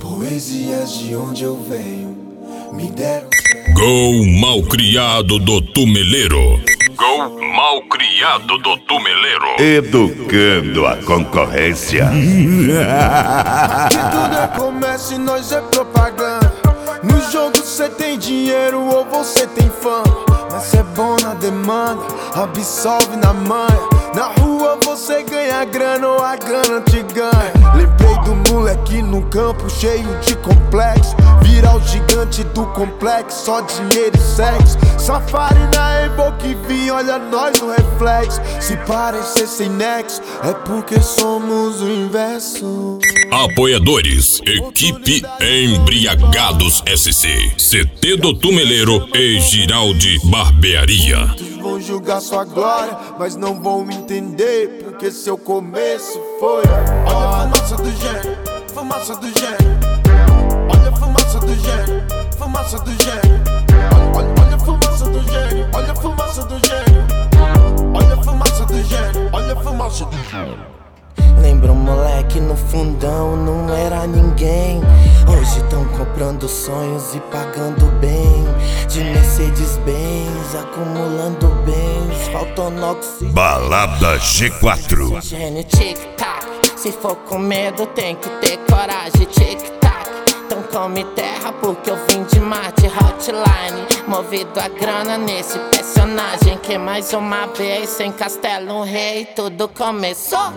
Poesias de onde eu venho me deram. Gol Malcriado do Tumeleiro. Gol Malcriado do Tumeleiro. Educando a concorrência. Que tudo é comércio e nós é propaganda. No jogo cê tem dinheiro ou você tem fama, mas cê é bom na demanda, absolve na manha. Na rua você ganha grana ou a grana te ganha. Lembrei do moleque no campo cheio de complexo, virar o gigante do complexo, só dinheiro e sexo. Safari na Evoque vi, olha nós no reflexo. Se parecer sem nexo, é porque somos o inverso. Apoiadores, equipe Embriagados SC, CT do Tumeleiro e Giraldi Barbearia. Muitos vão julgar sua glória, mas não vão entender porque seu começo foi. Olha a fumaça do gênio, fumaça do gênio. Olha a fumaça do gênio, fumaça do gênio. Olha a fumaça do gênio, olha a fumaça do gênio. Olha a fumaça do gênio, olha a fumaça do gênio. Lembra um moleque no fundão, não era ninguém. Hoje tão comprando sonhos e pagando bem. De Mercedes-Benz, acumulando bens. Faltando oxigênio. Balada G4. Gênio, tic-tac. Se for com medo tem que ter coragem, tic-tac. Então come terra porque eu vim de Marte, hotline. Movido a grana nesse personagem que mais uma vez, sem castelo, um rei, tudo começou.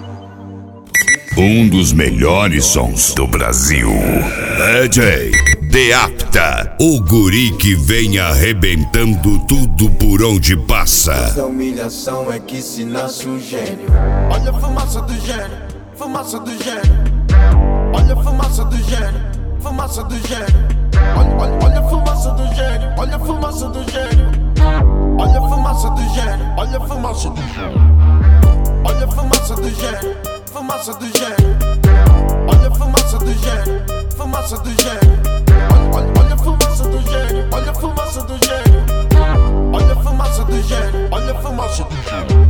Um dos melhores sons do Brasil. DJ Deapta, o guri que vem arrebentando tudo por onde passa. Da humilhação é que se nasce um gênio. Olha a fumaça do gênio, fumaça do gênio. Olha a fumaça do gênio, fumaça do gênio. Olha a fumaça do gênio, olha a fumaça do gênio. Olha a fumaça do gênio, olha a fumaça do gênio. Olha a fumaça do gênio, fumaça do gênio. Olha a fumaça do gênio, fumaça do gênio. Olha a fumaça do gênio, olha a fumaça do gênio. Olha a fumaça do gênio, olha a fumaça do gênio.